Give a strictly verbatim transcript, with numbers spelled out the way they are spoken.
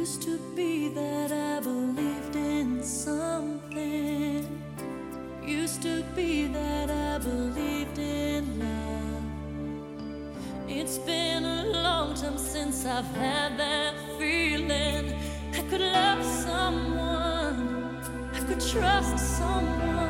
Used to be that I believed in something. Used to be that I believed in love. It's been a long time since I've had that feeling. I could love someone, I could trust someone.